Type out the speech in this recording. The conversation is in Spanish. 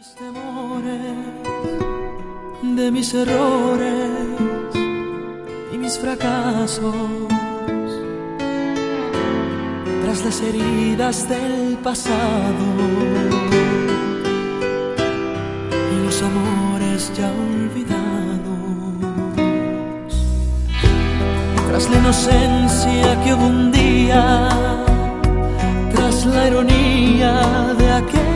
temores, de mis errores y mis fracasos, tras las heridas del pasado y los amores ya olvidados, tras la inocencia que hubo un día, tras la ironía de aquel